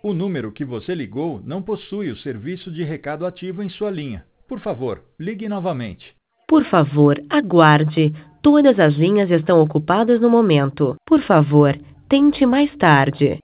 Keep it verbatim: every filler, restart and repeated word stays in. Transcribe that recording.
O número que você ligou não possui o serviço de recado ativo em sua linha. Por favor, ligue novamente. Por favor, aguarde. Todas as linhas estão ocupadas no momento. Por favor, tente mais tarde.